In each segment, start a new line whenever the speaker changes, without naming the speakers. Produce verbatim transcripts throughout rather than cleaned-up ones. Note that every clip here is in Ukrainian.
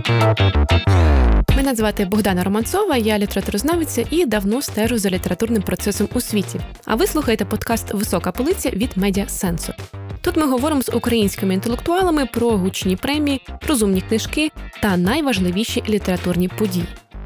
Мене звати Богдана Романцова, я літературознавиця і давно стежу за літературним процесом у світі. А ви слухаєте подкаст «Висока полиця» від Медіасенсу. Тут ми говоримо з українськими інтелектуалами про гучні премії, розумні книжки та найважливіші літературні події.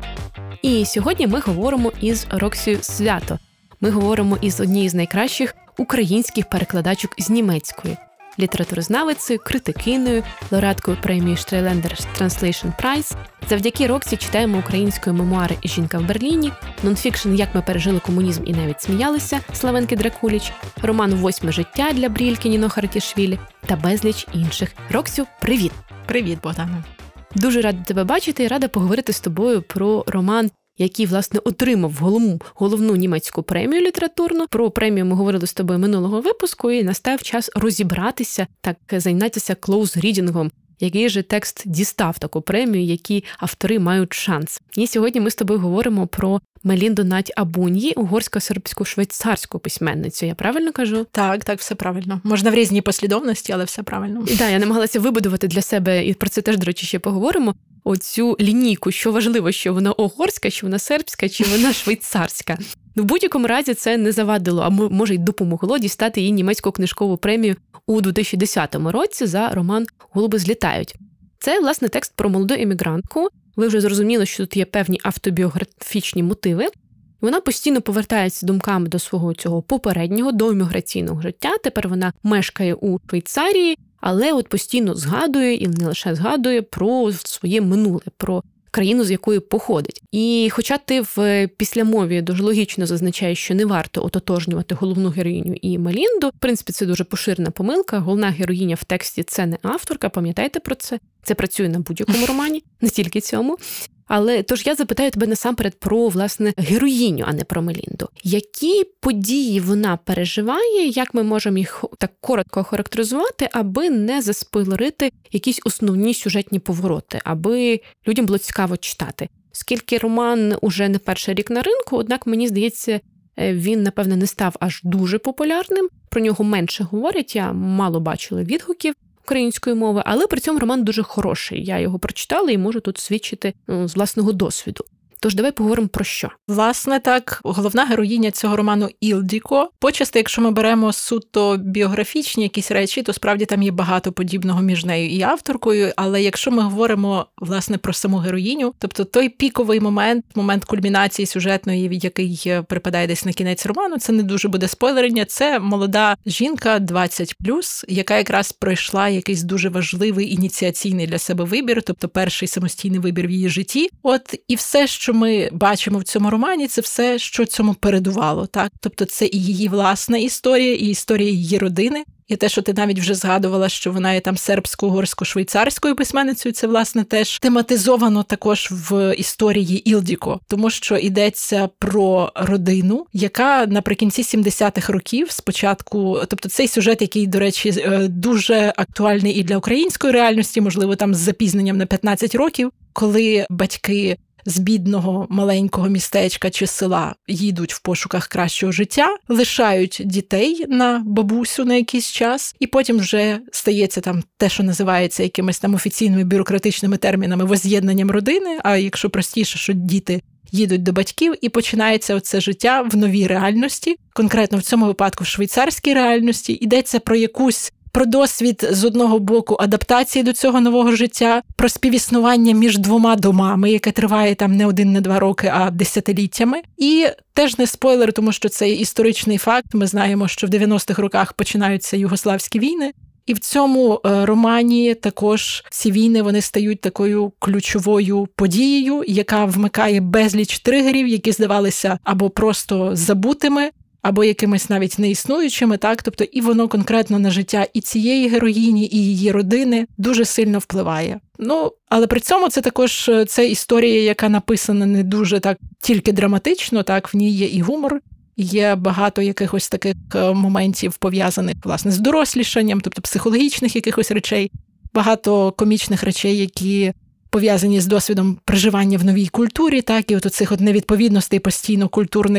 І сьогодні ми говоримо із Роксією Свято. Ми говоримо із однією з найкращих українських перекладачок з німецької. Літературознавицею, критикиною, лауреаткою премії Straylander Translation Prize. Завдяки Роксі читаємо української мемуари «Жінка в Берліні», нонфікшн «Як ми пережили комунізм і навіть сміялися» Славенки Дракуліч, роман «Восьме життя» для Брільки Ніно Хартішвілі та безліч інших. Роксю, привіт!
Привіт, Богдана!
Дуже рада тебе бачити і рада поговорити з тобою про роман, який, власне, отримав головну, головну німецьку премію літературну. Про премію ми говорили з тобою минулого випуску, і настав час розібратися, так зайнятися клоуз-рідінгом, який же текст дістав таку премію, які автори мають шанс. І сьогодні ми з тобою говоримо про Мелінду Надь Абуньї, угорсько-сербсько-швейцарську письменницю. Я правильно кажу?
Так, так, все правильно. Можна в різній послідовності, але все правильно.
Так, я намагалася вибудувати для себе, і про це теж, до речі, ще поговоримо, оцю лінійку, що важливо, що вона угорська, що вона сербська, чи вона швейцарська. В будь-якому разі це не завадило, а може й допомогло дістати їй німецьку книжкову премію у дві тисячі десятому році за роман «Голуби злітають». Це, власне, текст про молоду емігрантку. Ви вже зрозуміли, що тут є певні автобіографічні мотиви. Вона постійно повертається думками до свого цього попереднього, до еміграційного життя. Тепер вона мешкає у Швейцарії, але от постійно згадує, і не лише згадує, про своє минуле, про країну, з якої походить. І хоча ти в післямові дуже логічно зазначаєш, що не варто ототожнювати головну героїню і Мелінду, в принципі, це дуже поширена помилка. Головна героїня в тексті – це не авторка, пам'ятайте про це. Це працює на будь-якому романі, не тільки цьому. Але, тож я запитаю тебе насамперед про, власне, героїню, а не про Мелінду. Які події вона переживає, як ми можемо їх так коротко охарактеризувати, аби не заспойлерити якісь основні сюжетні повороти, аби людям було цікаво читати? Оскільки роман уже не перший рік на ринку, однак, мені здається, він, напевне, не став аж дуже популярним. Про нього менше говорять, я мало бачила відгуків української мови, але при цьому роман дуже хороший. Я його прочитала і можу тут свідчити ну, з власного досвіду. Тож давай поговоримо про що.
Власне, так, головна героїня цього роману Ілдіко. Почасти, якщо ми беремо суто біографічні якісь речі, то справді там є багато подібного між нею і авторкою, але якщо ми говоримо, власне, про саму героїню, тобто той піковий момент, момент кульмінації сюжетної, який припадає десь на кінець роману, це не дуже буде спойлерення, це молода жінка двадцять плюс, яка якраз пройшла якийсь дуже важливий ініціаційний для себе вибір, тобто перший самостійний вибір в її житті. От і все, що ми бачимо в цьому романі, це все, що цьому передувало, так? Тобто це і її власна історія, і історія її родини. І те, що ти навіть вже згадувала, що вона є там сербсько-угорсько-швейцарською письменницею, це, власне, теж тематизовано також в історії Ілдіко. Тому що йдеться про родину, яка наприкінці сімдесятих років спочатку, тобто цей сюжет, який, до речі, дуже актуальний і для української реальності, можливо, там з запізненням на п'ятнадцять років, коли батьки з бідного маленького містечка чи села їдуть в пошуках кращого життя, лишають дітей на бабусю на якийсь час, і потім вже стається там те, що називається якимись там офіційними бюрократичними термінами возз'єднанням родини, а якщо простіше, що діти їдуть до батьків, і починається оце життя в новій реальності, конкретно в цьому випадку в швейцарській реальності, йдеться про якусь про досвід, з одного боку, адаптації до цього нового життя, про співіснування між двома домами, яке триває там не один, не два роки, а десятиліттями. І теж не спойлер, тому що це історичний факт. Ми знаємо, що в дев'яностих роках починаються югославські війни. І в цьому романі також ці війни, вони стають такою ключовою подією, яка вмикає безліч тригерів, які здавалися або просто забутими, або якимись навіть неіснуючими, так? Тобто і воно конкретно на життя і цієї героїні, і її родини дуже сильно впливає. Ну, але при цьому це також це історія, яка написана не дуже так тільки драматично, так? В ній є і гумор, є багато якихось таких моментів, пов'язаних, власне, з дорослішанням, тобто психологічних якихось речей, багато комічних речей, які пов'язані з досвідом проживання в новій культурі, так, і от оцих от невідповідностей постійно культурних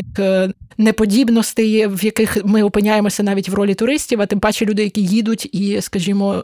неподібностей, в яких ми опиняємося навіть в ролі туристів, а тим паче люди, які їдуть і, скажімо,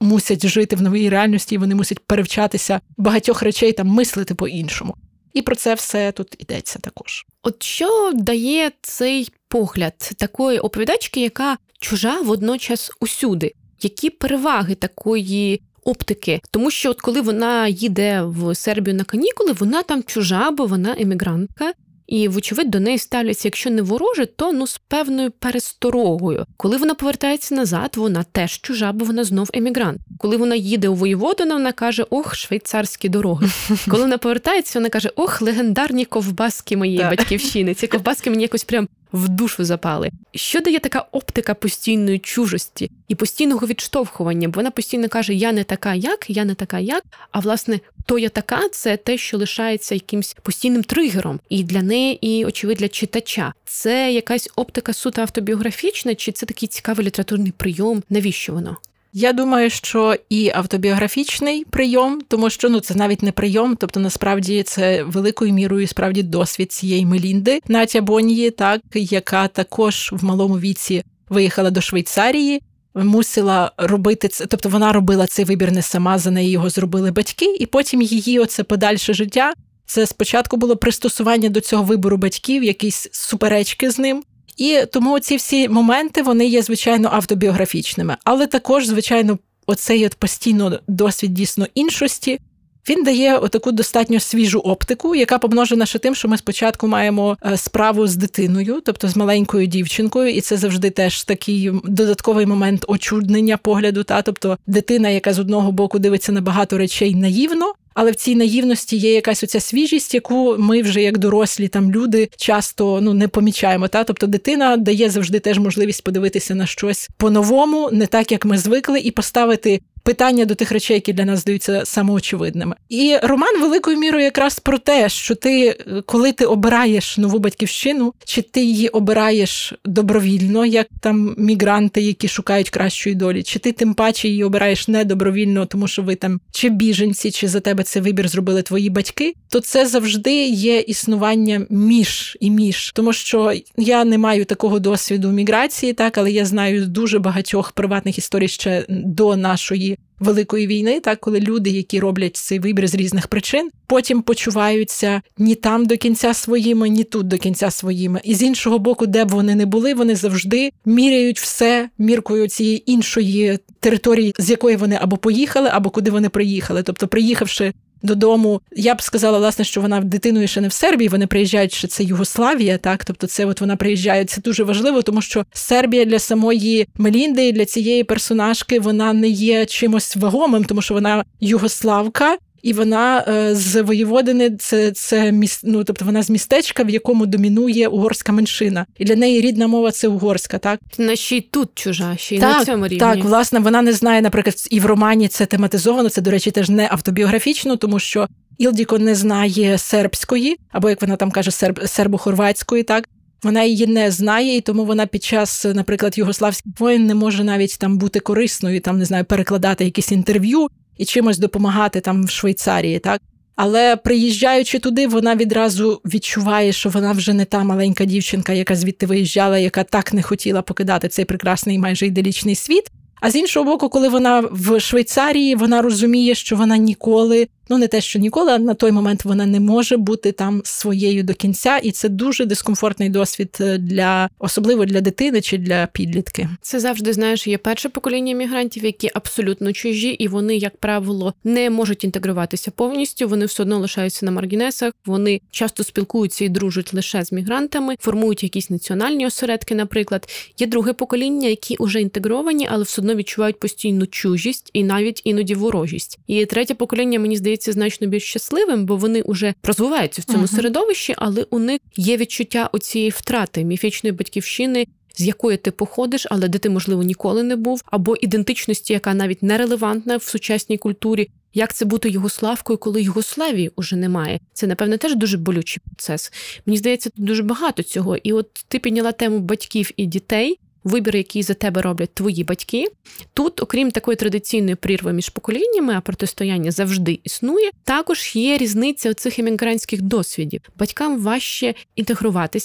мусять жити в новій реальності, і вони мусять перевчатися багатьох речей, там мислити по-іншому. І про це все тут йдеться також.
От що дає цей погляд такої оповідачки, яка чужа водночас усюди? Які переваги такої оптики? Тому що от коли вона їде в Сербію на канікули, вона там чужа, бо вона емігрантка. І, вочевидь, до неї ставляться, якщо не вороже, то ну з певною пересторогою. Коли вона повертається назад, вона теж чужа, бо вона знов емігрант. Коли вона їде у Воєводину, вона каже: ох, швейцарські дороги. Коли вона повертається, вона каже: ох, легендарні ковбаски моєї
так.
батьківщини. Ці ковбаски мені якось прям в душу запали. Що дає така оптика постійної чужості і постійного відштовхування? Бо вона постійно каже: я не така як, я не така як, а власне, то я така – це те, що лишається якимсь постійним тригером. І для неї, і, очевидно, для читача. Це якась оптика суто автобіографічна, чи це такий цікавий літературний прийом? Навіщо воно?
Я думаю, що і автобіографічний прийом, тому що ну це навіть не прийом, тобто насправді це великою мірою справді досвід цієї Мелінди Натя Боньї, так, яка також в малому віці виїхала до Швейцарії, мусила робити це, тобто вона робила цей вибір не сама, за неї його зробили батьки, і потім її оце подальше життя, це спочатку було пристосування до цього вибору батьків, якісь суперечки з ним. І тому ці всі моменти, вони є, звичайно, автобіографічними. Але також, звичайно, оцей от постійно досвід дійсно іншості, він дає отаку достатньо свіжу оптику, яка помножена ще тим, що ми спочатку маємо справу з дитиною, тобто з маленькою дівчинкою, і це завжди теж такий додатковий момент очуднення погляду, та тобто дитина, яка з одного боку дивиться на багато речей наївно, але в цій наївності є якась оця свіжість, яку ми вже як дорослі там люди часто ну не помічаємо. Та тобто дитина дає завжди теж можливість подивитися на щось по-новому, не так як ми звикли, і поставити питання до тих речей, які для нас здаються самоочевидними. І роман великою мірою якраз про те, що ти, коли ти обираєш нову батьківщину, чи ти її обираєш добровільно, як там мігранти, які шукають кращої долі, чи ти тим паче її обираєш недобровільно, тому що ви там чи біженці, чи за тебе цей вибір зробили твої батьки, то це завжди є існування між і між. Тому що я не маю такого досвіду міграції, так, але я знаю дуже багатьох приватних історій ще до нашої Великої війни, так, коли люди, які роблять цей вибір з різних причин, потім почуваються ні там до кінця своїми, ні тут до кінця своїми. І з іншого боку, де б вони не були, вони завжди міряють все міркою цієї іншої території, з якої вони або поїхали, або куди вони приїхали. Тобто, приїхавши додому, я б сказала, власне, що вона дитиною ще не в Сербії, вони приїжджають, що це Югославія, так, тобто це от вона приїжджає, це дуже важливо, тому що Сербія для самої Мелінди, для цієї персонажки, вона не є чимось вагомим, тому що вона югославка, і вона е, з Воєводини, це, це міс, ну, тобто вона з містечка, в якому домінує угорська меншина. І для неї рідна мова – це угорська, так?
Вона ще й тут чужа, ще й
так,
на цьому рівні.
Так, власне, вона не знає, наприклад, і в романі це тематизовано, це, до речі, теж не автобіографічно, тому що Ілдіко не знає сербської, або, як вона там каже, серб, сербо-хорватської, так? Вона її не знає, і тому вона під час, наприклад, югославських воєн не може навіть там бути корисною, там, не знаю, перекладати якісь інтерв'ю, і чимось допомагати там в Швейцарії, так? Але приїжджаючи туди, вона відразу відчуває, що вона вже не та маленька дівчинка, яка звідти виїжджала, яка так не хотіла покидати цей прекрасний майже іделічний світ. А з іншого боку, коли вона в Швейцарії, вона розуміє, що вона ніколи, ну не те, що ніколи, а на той момент вона не може бути там своєю до кінця. І це дуже дискомфортний досвід для, особливо для дитини чи для підлітки.
Це завжди, знаєш, є перше покоління мігрантів, які абсолютно чужі, і вони, як правило, не можуть інтегруватися повністю, вони все одно лишаються на маргінесах, вони часто спілкуються і дружать лише з мігрантами, формують якісь національні осередки, наприклад. Є друге покоління, які вже інтегровані, але все одно відчувають постійну чужість і навіть іноді ворожість. І третє покоління, мені здається, значно більш щасливим, бо вони вже розвиваються в цьому uh-huh. середовищі, але у них є відчуття оцієї втрати міфічної батьківщини, з якої ти походиш, але де ти, можливо, ніколи не був, або ідентичності, яка навіть нерелевантна в сучасній культурі. Як це бути югославкою, коли Югославії уже немає? Це, напевно, теж дуже болючий процес. Мені здається, тут дуже багато цього. І от ти підняла тему батьків і дітей, вибір, який за тебе роблять твої батьки. Тут, окрім такої традиційної прірви між поколіннями, а протистояння завжди існує, також є різниця оцих емігрантських досвідів. Батькам важче інтегруватися,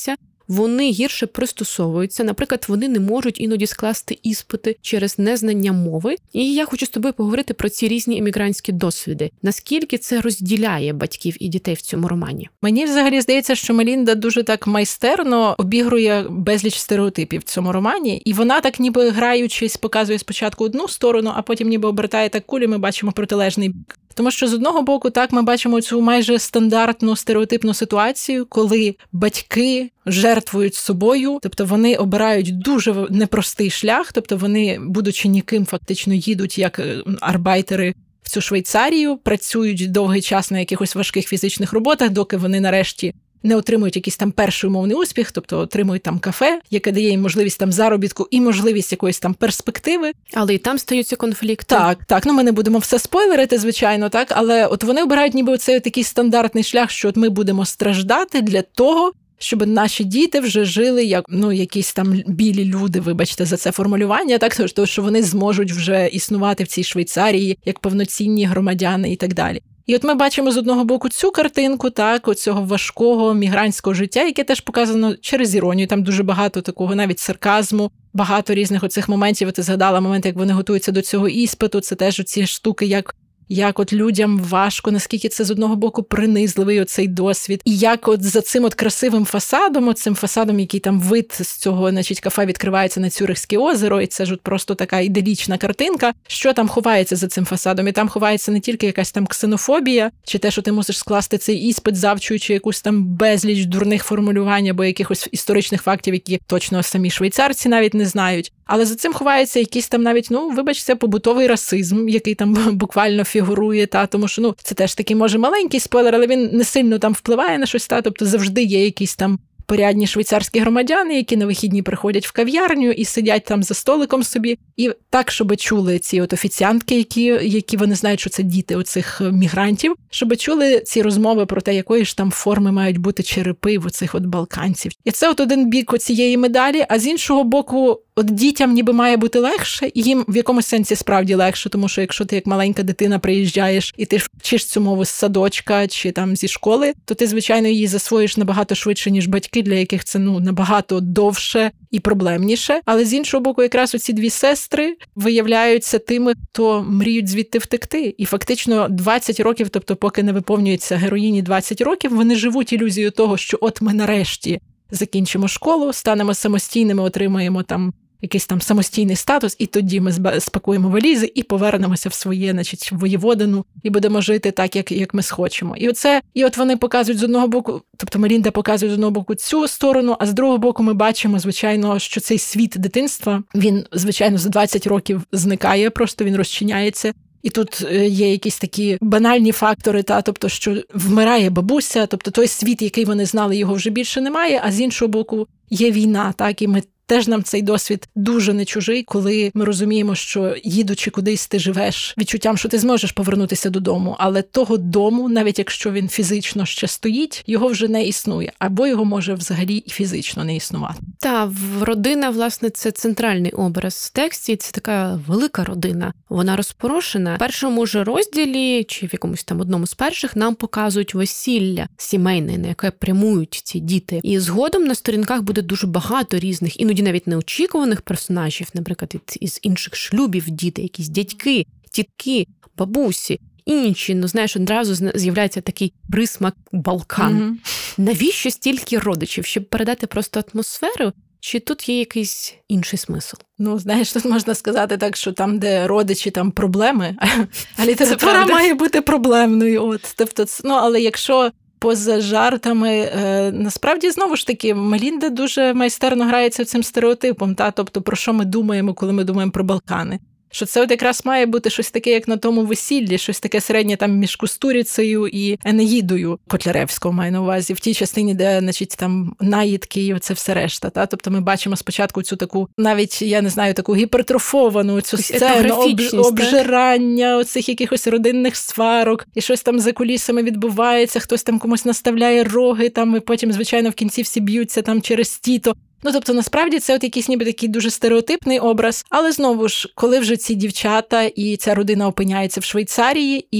вони гірше пристосовуються. Наприклад, вони не можуть іноді скласти іспити через незнання мови. І я хочу з тобою поговорити про ці різні іммігрантські досвіди. Наскільки це розділяє батьків і дітей в цьому романі?
Мені взагалі здається, що Мелінда дуже так майстерно обігрує безліч стереотипів в цьому романі. І вона так ніби граючись показує спочатку одну сторону, а потім ніби обертає так кулі, ми бачимо протилежний бік. Тому що з одного боку, так, ми бачимо цю майже стандартну стереотипну ситуацію, коли батьки жертвують собою, тобто вони обирають дуже непростий шлях, тобто вони, будучи ніким, фактично їдуть як арбайтери в цю Швейцарію, працюють довгий час на якихось важких фізичних роботах, доки вони нарешті не отримують якийсь там перший умовний успіх, тобто отримують там кафе, яке дає їм можливість там заробітку і можливість якоїсь там перспективи.
Але і там стаються конфлікти.
Так, так, ну ми не будемо все спойлерити, звичайно, так, але от вони обирають ніби оцей такий стандартний шлях, що от ми будемо страждати для того, щоб наші діти вже жили як, ну, якісь там білі люди, вибачте за це формулювання, так, тому що вони зможуть вже існувати в цій Швейцарії як повноцінні громадяни і так далі. І от ми бачимо з одного боку цю картинку, так, оцього важкого мігрантського життя, яке теж показано через іронію, там дуже багато такого навіть сарказму, багато різних оцих моментів. Ти згадала момент, як вони готуються до цього іспиту, це теж оці штуки, як як от людям важко, наскільки це з одного боку принизливий оцей досвід. І як от за цим от красивим фасадом, от цим фасадом, який там вид з цього, значить, кафе відкривається на Цюрихське озеро, і це ж от просто така іделічна картинка, що там ховається за цим фасадом. І там ховається не тільки якась там ксенофобія, чи те, що ти мусиш скласти цей іспит, завчуючи якусь там безліч дурних формулювань або якихось історичних фактів, які точно самі швейцарці навіть не знають. Але за цим ховається якийсь там навіть, ну, вибачте, побутовий расизм, який там буквально фігурує, та, тому що, ну, це теж такий, може, маленький спойлер, але він не сильно там впливає на щось, та, тобто завжди є якісь там порядні швейцарські громадяни, які на вихідні приходять в кав'ярню і сидять там за столиком собі. І так, щоб чули ці от офіціантки, які, які вони знають, що це діти оцих мігрантів, щоб чули ці розмови про те, якої ж там форми мають бути черепи в оцих от балканців. І це от один бік оцієї медалі, а з іншого боку, от дітям ніби має бути легше, і їм в якомусь сенсі справді легше, тому що якщо ти як маленька дитина приїжджаєш і ти вчиш цю мову з садочка чи там зі школи, то ти, звичайно, її засвоїш набагато швидше, ніж батьки, для яких це, ну, набагато довше і проблемніше. Але з іншого боку, якраз оці дві сестри виявляються тими, хто мріють звідти втекти. І фактично двадцять років, тобто поки не виповнюється героїні двадцять років, вони живуть ілюзією того, що от ми нарешті закінчимо школу, станемо самостійними, отримаємо там якийсь там самостійний статус, і тоді ми спакуємо валізи і повернемося в своє, значить, воєводину і будемо жити так, як, як ми схочемо. І оце, і от вони показують з одного боку, тобто Мелінда показує з одного боку цю сторону, а з другого боку ми бачимо, звичайно, що цей світ дитинства, він, звичайно, за двадцять років зникає, просто він розчиняється. І тут є якісь такі банальні фактори, та, тобто, що вмирає бабуся, тобто той світ, який вони знали, його вже більше немає, а з іншого боку є війна, так, і ми теж нам цей досвід дуже не чужий, коли ми розуміємо, що їдучи кудись, ти живеш відчуттям, що ти зможеш повернутися додому, але того дому, навіть якщо він фізично ще стоїть, його вже не існує, або його може взагалі і фізично не існувати.
Та, родина, власне, це центральний образ в тексті, це така велика родина, вона розпорошена. В першому ж розділі, чи в якомусь там одному з перших, нам показують весілля сімейне, на яке прямують ці діти. І згодом на сторінках буде дуже багато різних, іноді навіть неочікуваних персонажів, наприклад, із інших шлюбів діти, якісь дядьки, тітки, бабусі, інші. Ну, знаєш, одразу з'являється такий присмак Балкан. Mm-hmm. Навіщо стільки родичів? Щоб передати просто атмосферу? Чи тут є якийсь інший смисл?
Ну, знаєш, тут можна сказати так, що там, де родичі, там проблеми, а література має бути проблемною. От, тобто, ну, але якщо поза жартами, е, насправді, знову ж таки, Мелінда дуже майстерно грається цим стереотипом, та? Тобто, про що ми думаємо, коли ми думаємо про Балкани. Що це от якраз має бути щось таке, як на тому весіллі, щось таке середнє там між Кустурицею і Енеїдою Котляревського, маю на увазі, в тій частині, де, значить, там наїдки і оце все решта. Та? Тобто ми бачимо спочатку цю таку, навіть, я не знаю, таку гіпертрофовану цю сцену, об, обжирання оцих якихось родинних сварок, і щось там за кулісами відбувається, хтось там комусь наставляє роги, там, і потім, звичайно, в кінці всі б'ються там через тіто. Ну, тобто, насправді, це от якийсь ніби такий дуже стереотипний образ, але знову ж, коли вже ці дівчата і ця родина опиняється в Швейцарії, і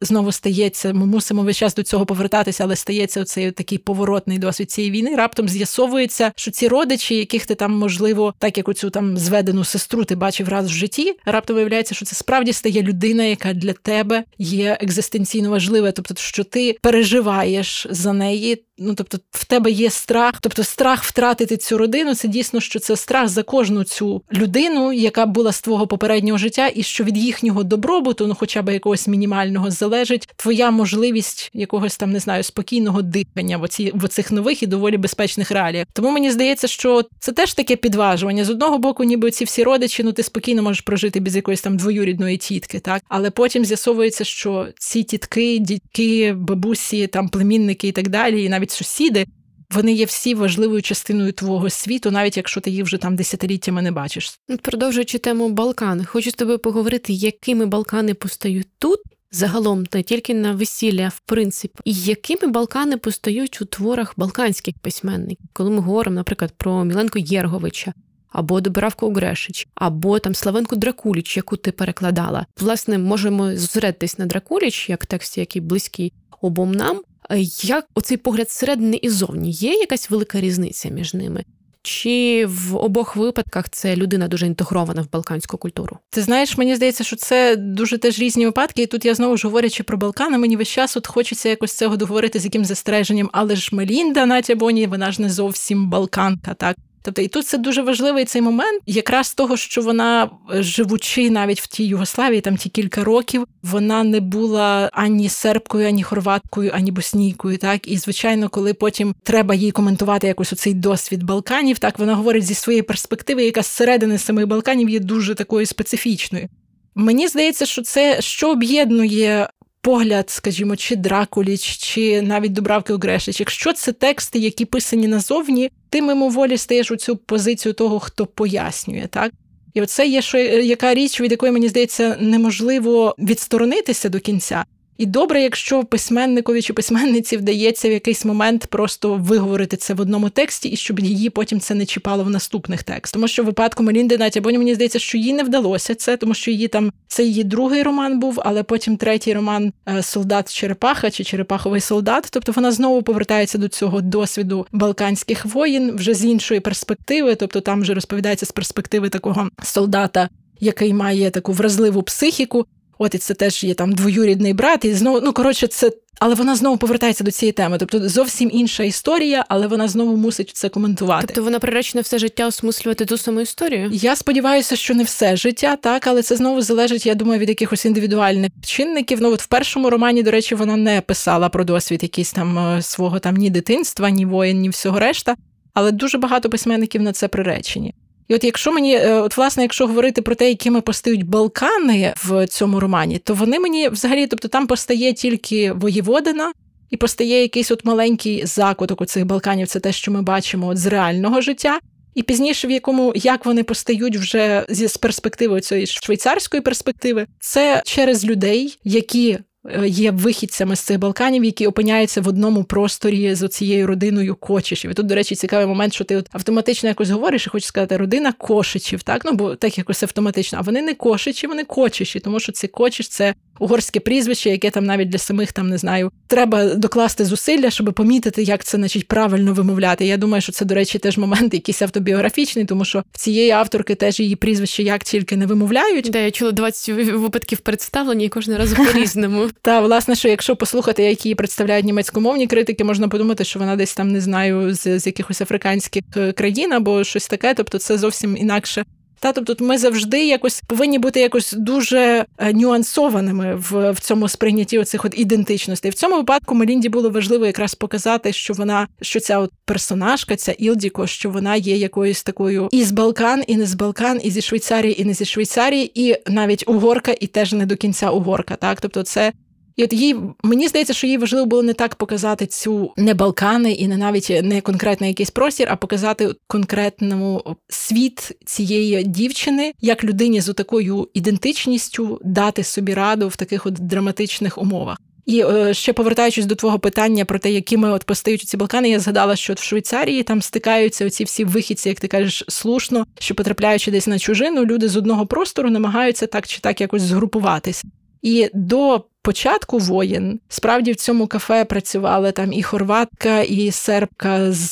знову стається, ми мусимо весь час до цього повертатися, але стається оцей такий поворотний досвід цієї війни, раптом з'ясовується, що ці родичі, яких ти там, можливо, так як оцю там зведену сестру ти бачив раз в житті, раптом виявляється, що це справді стає людина, яка для тебе є екзистенційно важлива, тобто, що ти переживаєш за неї, ну, тобто, в тебе є страх, тобто страх втратити цю родину, це дійсно, що це страх за кожну цю людину, яка була з твого попереднього життя, і що від їхнього добробуту, ну, хоча б якогось мінімального, залежить твоя можливість якогось там, не знаю, спокійного дихання в, оці, в оцих нових і доволі безпечних реаліях. Тому мені здається, що це теж таке підважування. З одного боку, ніби ці всі родичі, ну, ти спокійно можеш прожити без якоїсь там двоюрідної тітки, так? Але потім з'ясовується, що ці тітки, дядьки, бабусі, там, племінники і так далі, і навіть сусіди, вони є всі важливою частиною твого світу, навіть якщо ти їх вже там десятиліттями не бачиш.
Продовжуючи тему Балкан, хочу з тобою поговорити, якими Балкани постають тут, загалом, не тільки на весілля, а в принципі, і якими Балкани постають у творах балканських письменників. Коли ми говоримо, наприклад, про Міленко Єрговича, або Добравку Грешич, або там Славенку Дракуліч, яку ти перекладала. Власне, можемо зосередитись на Дракуліч, як тексті, який близький обом нам. Як оцей погляд зсередини і зовні? Є якась велика різниця між ними? Чи в обох випадках це людина дуже інтегрована в балканську культуру?
Ти знаєш, мені здається, що це дуже теж різні випадки, і тут я знову ж говорячи про Балкани, мені весь час от хочеться якось цього договорити з яким застереженням, але ж Мелінда Натя Боні, вона ж не зовсім балканка, так? Тобто і тут це дуже важливий цей момент, якраз того, що вона, живучи навіть в тій Югославії, там ті кілька років, вона не була ані сербкою, ані хорваткою, ані боснійкою, так? І, звичайно, коли потім треба їй коментувати якось оцей досвід Балканів, так, вона говорить зі своєї перспективи, яка зсередини самих Балканів є дуже такою специфічною. Мені здається, що це, що об'єднує погляд, скажімо, чи Дракуліч, чи навіть Дубравки Грешич. Якщо це тексти, які писані назовні, ти мимоволі стаєш у цю позицію того, хто пояснює, так? І оце є що, яка річ, від якої, мені здається, неможливо відсторонитися до кінця. І добре, якщо письменникові чи письменниці вдається в якийсь момент просто виговорити це в одному тексті, і щоб її потім це не чіпало в наступних текстах. Тому що в випадку Мелінди Натя Боні, мені здається, що їй не вдалося це, тому що її там, це її другий роман був, але потім третій роман «Солдат-черепаха» чи «Черепаховий солдат». Тобто вона знову повертається до цього досвіду балканських воїн вже з іншої перспективи, тобто там вже розповідається з перспективи такого солдата, який має таку вразливу психіку. От, і це теж є там двоюрідний брат, і знову, ну, коротше, це, але вона знову повертається до цієї теми. Тобто зовсім інша історія, але вона знову мусить це коментувати.
Тобто вона приречена все життя осмислювати ту саму історію?
Я сподіваюся, що не все життя, так, але це знову залежить, я думаю, від якихось індивідуальних чинників. Ну, от в першому романі, до речі, вона не писала про досвід якийсь там свого там ні дитинства, ні воїн, ні всього решта, але дуже багато письменників на це приречені. І от якщо мені, от власне, якщо говорити про те, якими постають Балкани в цьому романі, то вони мені взагалі, тобто там постає тільки Воєводина і постає якийсь от маленький закуток у цих Балканів, це те, що ми бачимо от з реального життя. І пізніше, в якому, як вони постають вже з перспективи цієї швейцарської перспективи, це через людей, які є вихідцями з цих Балканів, які опиняються в одному просторі з оцією родиною Кочичів. І тут, до речі, цікавий момент, що ти от автоматично якось говориш і хочеш сказати родина Кошичів, так? Ну, бо так якось автоматично. А вони не Кошичі, вони Кочичі, тому що це Кочич – це угорське прізвище, яке там навіть для самих, там, не знаю, треба докласти зусилля, щоб помітити, як це, значить, правильно вимовляти. Я думаю, що це, до речі, теж момент якийсь автобіографічний, тому що в цієї авторки теж її прізвище як тільки не вимовляють.
Да, я чула двадцять випадків представлення і кожен раз по-різному.
Та, власне, що якщо послухати, як її представляють німецькомовні критики, можна подумати, що вона десь там, не знаю, з, з якихось африканських країн або щось таке, тобто це зовсім інакше. Та, тобто ми завжди якось повинні бути якось дуже нюансованими в, в цьому сприйнятті оцих от ідентичностей. В цьому випадку Мелінді було важливо якраз показати, що вона, що ця от персонажка, ця Ілдіко, що вона є якоюсь такою і з Балкан, і не з Балкан, і зі Швейцарії, і не зі Швейцарії, і навіть угорка, і теж не до кінця угорка. Так, тобто це. І от їй, мені здається, що їй важливо було не так показати цю не Балкани і не навіть не конкретний якийсь простір, а показати конкретному світ цієї дівчини, як людині з такою ідентичністю дати собі раду в таких от драматичних умовах. І е, ще повертаючись до твого питання про те, якими от постають ці Балкани, я згадала, що от в Швейцарії там стикаються оці всі вихідці, як ти кажеш, слушно, що потрапляючи десь на чужину, люди з одного простору намагаються так чи так якось згрупуватися. І до початку воєн справді в цьому кафе працювала там і хорватка, і сербка з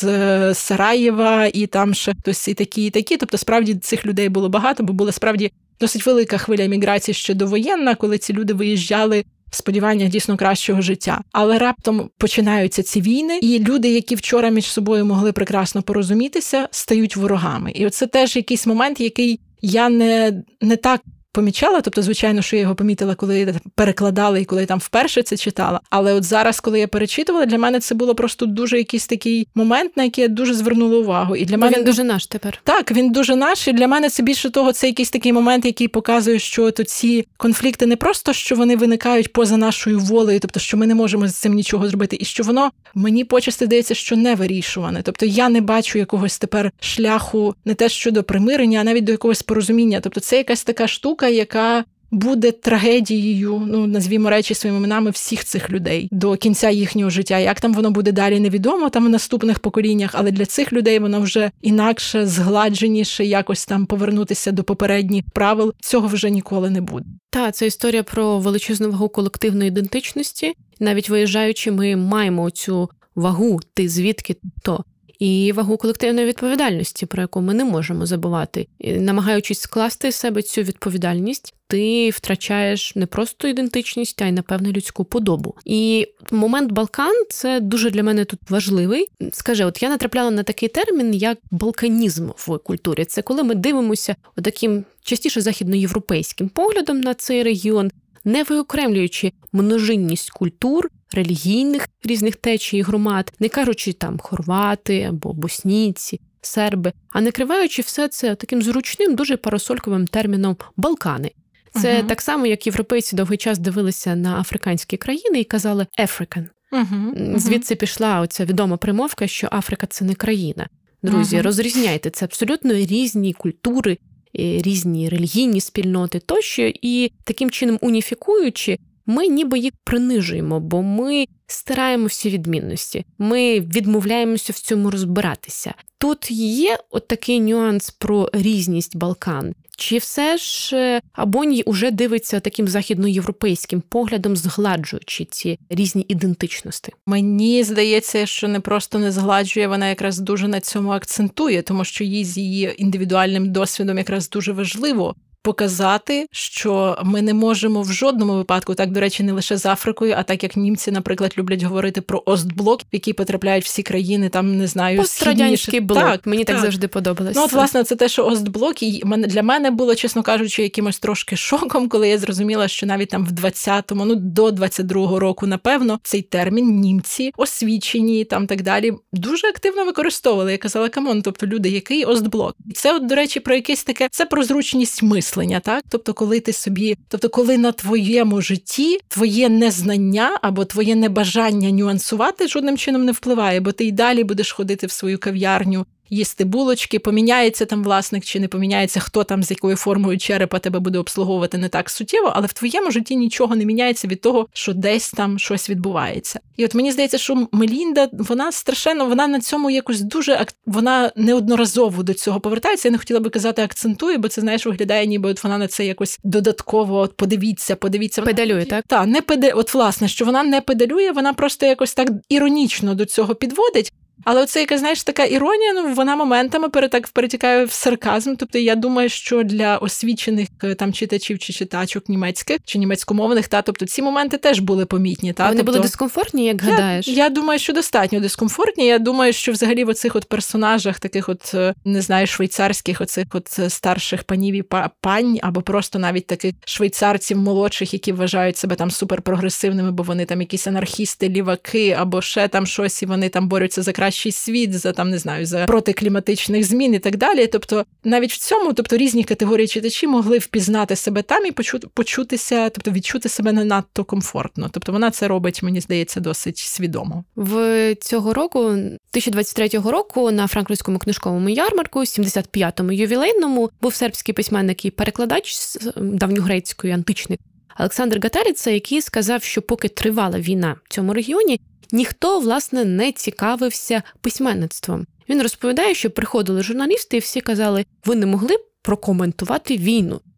Сараєва, і там ще хтось і такі, і такі. Тобто справді цих людей було багато, бо була справді досить велика хвиля еміграції ще довоєнна, коли ці люди виїжджали в сподіваннях дійсно кращого життя. Але раптом починаються ці війни, і люди, які вчора між собою могли прекрасно порозумітися, стають ворогами. І оце теж якийсь момент, який я не, не так помічала, тобто, звичайно, що я його помітила, коли перекладала і коли я там вперше це читала. Але от зараз, коли я перечитувала, для мене це було просто дуже якийсь такий момент, на який я дуже звернула увагу. І для
Бо
мене
він дуже наш тепер.
Так, він дуже наш, і для мене це більше того, це якийсь такий момент, який показує, що то ці конфлікти не просто, що вони виникають поза нашою волею, тобто, що ми не можемо з цим нічого зробити, і що воно, мені почасти здається, що не вирішуване. Тобто, я не бачу якогось тепер шляху не те щодо примирення, а навіть до якогось порозуміння. Тобто, це якась така штука, яка буде трагедією, ну, назвімо речі своїми іменами, всіх цих людей до кінця їхнього життя. Як там воно буде далі, невідомо там в наступних поколіннях, але для цих людей воно вже інакше, згладженіше, якось там повернутися до попередніх правил. Цього вже ніколи не буде.
Та, це історія про величезну вагу колективної ідентичності. Навіть виїжджаючи, ми маємо цю вагу, ти звідки то. І вагу колективної відповідальності, про яку ми не можемо забувати. І, намагаючись скласти з себе цю відповідальність, ти втрачаєш не просто ідентичність, а й, напевне, людську подобу. І момент Балкан – це дуже для мене тут важливий. Скажи, от я натрапляла на такий термін, як балканізм в культурі. Це коли ми дивимося таким частіше західноєвропейським поглядом на цей регіон, не виокремлюючи множинність культур, релігійних різних течій і громад, не кажучи там хорвати або боснійці, серби, а накриваючи все це таким зручним, дуже парасольковим терміном «Балкани». Це угу. так само, як європейці довгий час дивилися на африканські країни і казали «African». Угу. Звідси пішла оця відома примовка, що Африка – це не країна. Друзі, угу. розрізняйте, це абсолютно різні культури, різні релігійні спільноти тощо, і таким чином уніфікуючи, ми ніби їх принижуємо, бо ми стираємо всі відмінності. Ми відмовляємося в цьому розбиратися. Тут є от такий нюанс про різність Балкан. Чи все ж Абоній уже дивиться таким західноєвропейським поглядом, згладжуючи ці різні ідентичності?
Мені здається, що не просто не згладжує, вона якраз дуже на цьому акцентує, тому що їй з її індивідуальним досвідом якраз дуже важливо показати, що ми не можемо в жодному випадку, так, до речі, не лише з Африкою, а так, як німці, наприклад, люблять говорити про Остблок, в який потрапляють всі країни, там, не знаю,
пострадянський блок.
Так,
мені так,
так
завжди подобалося.
Ну, от, власне, це те, що Остблок, і для мене було, чесно кажучи, якимось трошки шоком, коли я зрозуміла, що навіть там в двадцятому, ну, до двадцять другого року, напевно, цей термін німці, освічені, там, так далі, дуже активно використовували. Я казала, камон, тобто, люди, який Остблок? Це, от, до речі, про якесь таке, це про зручність мислення. Так? Тобто, коли ти собі, тобто, коли на твоєму житті твоє незнання або твоє небажання нюансувати жодним чином не впливає, бо ти й далі будеш ходити в свою кав'ярню, їсти булочки, поміняється там власник чи не поміняється, хто там з якою формою черепа тебе буде обслуговувати, не так суттєво, але в твоєму житті нічого не міняється від того, що десь там щось відбувається. І от мені здається, що Мелінда, вона страшенно, вона на цьому якось дуже, вона неодноразово до цього повертається. Я не хотіла би казати акцентує, бо це, знаєш, виглядає, ніби от вона на це якось додатково, от подивіться, подивіться.
Педалює, так?
Так, не педе, от власне, що вона не педалює, вона просто якось так іронічно до цього підводить. Але оце, яка, знаєш, така іронія, ну, вона моментами перетак, перетікає в сарказм. Тобто, я думаю, що для освічених там читачів чи читачок німецьких, чи німецькомовних, та, тобто, ці моменти теж були помітні. Та?
Вони
тобто,
були дискомфортні, як гадаєш?
Я, я думаю, що достатньо дискомфортні. Я думаю, що взагалі в оцих от персонажах, таких от, не знаю, швейцарських, оцих от старших панів і пань, або просто навіть таких швейцарців молодших, які вважають себе там суперпрогресивними, бо вони там якісь анархісти, ліваки, або ще там щось, і вони там борються за кращий світ, за там, не знаю, за проти кліматичних змін і так далі. Тобто, навіть в цьому, тобто, різні категорії читачі могли впізнати себе там і почути, почутися, тобто, відчути себе не надто комфортно. Тобто, вона це робить, мені здається, досить свідомо.
В цього року, дві тисячі двадцять третього року, на франкфуртському книжковому ярмарку, сімдесят п'ятому ювілейному, був сербський письменник і перекладач з давньогрецької, античний Олександр Гатаріца, який сказав, що поки тривала війна в цьому регіоні, ніхто, власне, не цікавився письменництвом. Він розповідає, що приходили журналісти і всі казали, ви не могли б прокоментувати війну?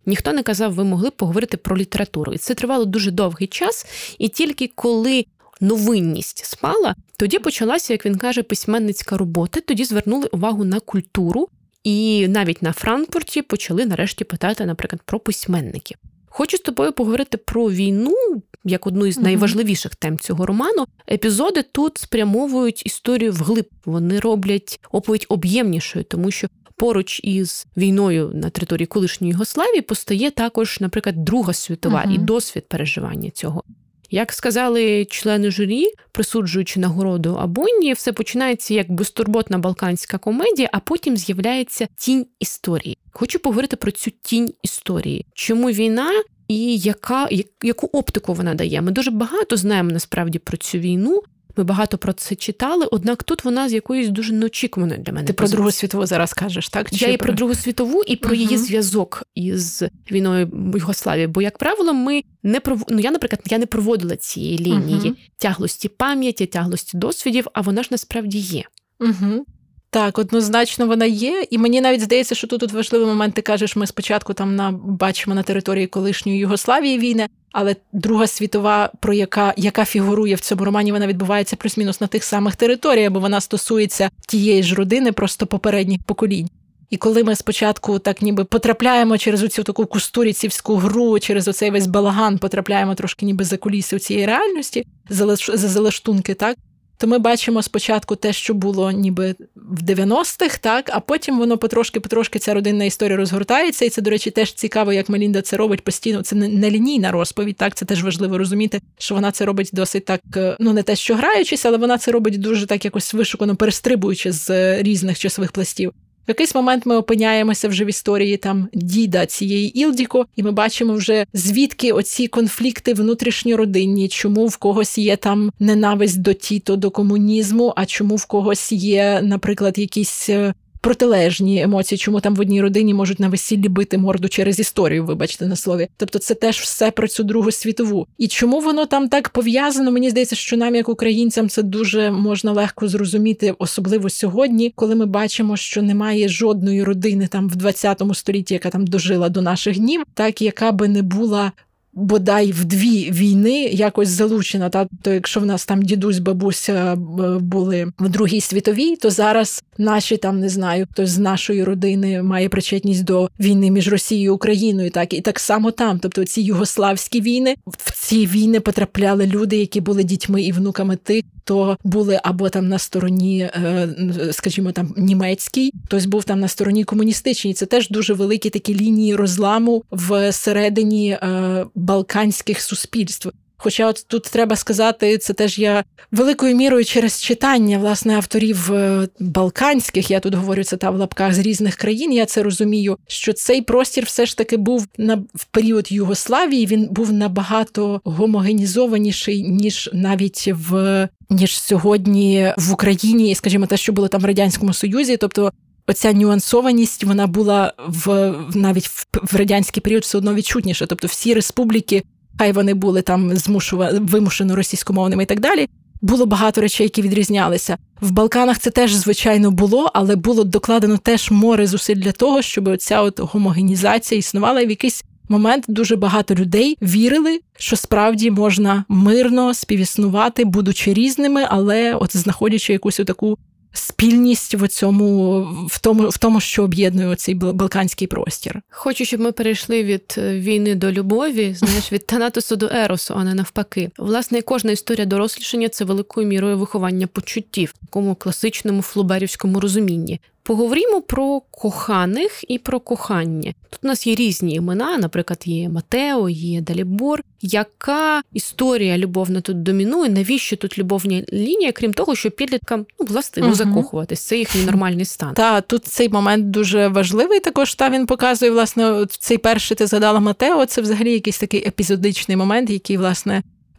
ніхто не казав, ви могли б поговорити про літературу. І це тривало дуже довгий час, і тільки коли новинність спала, тоді почалася, як він каже, письменницька робота, тоді звернули увагу на культуру, і навіть на Франкфурті почали нарешті питати, наприклад, про письменників. Хочу з тобою поговорити про війну, як одну із найважливіших тем цього роману. Епізоди тут спрямовують історію вглиб. Вони роблять оповідь об'ємнішою, тому що поруч із війною на території колишньої Югославії постає також, наприклад, Друга світова uh-huh. і досвід переживання цього. Як сказали члени журі, присуджуючи нагороду Абонні, все починається як безтурботна балканська комедія, а потім з'являється тінь історії. Хочу поговорити про цю тінь історії. Чому війна і яка, яку оптику вона дає? Ми дуже багато знаємо насправді про цю війну, ми багато про це читали, однак тут вона з якоюсь дуже неочікуваною для мене.
Ти про Другу світову зараз кажеш, так?
Я Чи і про... про Другу світову, і про uh-huh. її зв'язок із війною в Югославії. Бо, як правило, ми не пров... ну, я, наприклад, я не проводила цієї лінії uh-huh. тяглості пам'яті, тяглості досвідів, а вона ж насправді є.
Uh-huh. Так, однозначно вона є, і мені навіть здається, що тут, тут важливий момент, ти кажеш, ми спочатку там на, бачимо на території колишньої Югославії війни, але Друга світова, про яка, яка фігурує в цьому романі, вона відбувається плюс-мінус на тих самих територіях, бо вона стосується тієї ж родини, просто попередніх поколінь. І коли ми спочатку так ніби потрапляємо через оцю таку кустуріцівську гру, через оцей весь балаган, потрапляємо трошки ніби за куліси цієї реальності, за залаштунки, так, то ми бачимо спочатку те, що було ніби в дев'яностих, так, а потім воно потрошки-потрошки ця родинна історія розгортається, і це, до речі, теж цікаво, як Мелінда це робить постійно. Це не лінійна розповідь, так, це теж важливо розуміти, що вона це робить досить так, ну не те, що граючись, але вона це робить дуже так якось вишукано, перестрибуючи з різних часових пластів. В якийсь момент ми опиняємося вже в історії там діда цієї Ілдіко, і ми бачимо вже звідки оці конфлікти внутрішньородинні, чому в когось є там ненависть до Тіто, до комунізму, а чому в когось є, наприклад, якісь протилежні емоції, чому там в одній родині можуть на весіллі бити морду через історію, вибачте на слові. Тобто це теж все про цю Другу світову. І чому воно там так пов'язано, мені здається, що нам, як українцям, це дуже можна легко зрозуміти, особливо сьогодні, коли ми бачимо, що немає жодної родини там в двадцятому столітті, яка там дожила до наших днів, так, яка би не була бодай в дві війни якось залучена. Та, то якщо в нас там дідусь, бабуся були в Другій світовій, то зараз наші там, не знаю, хтось з нашої родини має причетність до війни між Росією і Україною. Так, і так само там. Тобто ці югославські війни, в ці війни потрапляли люди, які були дітьми і внуками тих, хто були або там на стороні, скажімо, там німецькій, хтось був там на стороні комуністичній. Це теж дуже великі такі лінії розламу всередині балканських суспільств. Хоча от тут треба сказати, це теж я великою мірою через читання, власне, авторів балканських, я тут говорю це та в лапках, з різних країн, я це розумію, що цей простір все ж таки був на, в період Югославії, він був набагато гомогенізованіший, ніж навіть в, ніж сьогодні в Україні, скажімо, те, що було там в Радянському Союзі, тобто оця нюансованість, вона була в навіть в, в радянський період все одно відчутніша. Тобто всі республіки, хай вони були там змушувані, вимушено російськомовними і так далі, було багато речей, які відрізнялися. В Балканах це теж, звичайно, було, але було докладено теж море зусиль для того, щоб оця от гомогенізація існувала, і в якийсь момент дуже багато людей вірили, що справді можна мирно співіснувати, будучи різними, але от знаходячи якусь таку спільність в цьому, в тому, в тому, що об'єднує цей балканський простір.
Хочу, щоб ми перейшли від війни до любові, знаєш, від Танатосу до Еросу, а не навпаки. Власне, кожна історія дорослішання – це великою мірою виховання почуттів, в такому класичному флоберівському розумінні. Поговоримо про коханих і про кохання. Тут у нас є різні імена, наприклад, є Матео, є Далібор. Яка історія любовна тут домінує? Навіщо тут любовна лінія, крім того, що підліткам, ну, властиво угу. закохуватись? Це їхній нормальний стан.
Та, тут цей момент дуже важливий також, та він показує, власне, цей перший, ти згадала Матео, це взагалі якийсь такий епізодичний момент, який, власне,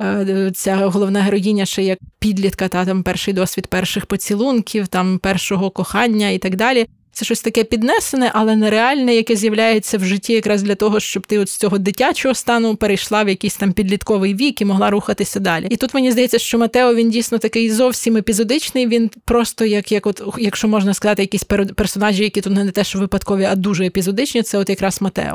ця головна героїня ще як підлітка, та там перший досвід перших поцілунків, там першого кохання і так далі. Це щось таке піднесене, але нереальне, яке з'являється в житті якраз для того, щоб ти от з цього дитячого стану перейшла в якийсь там підлітковий вік і могла рухатися далі. І тут мені здається, що Матео, він дійсно такий зовсім епізодичний, він просто як, як от, якщо можна сказати, якісь персонажі, які тут не те, що випадкові, а дуже епізодичні, це от якраз Матео.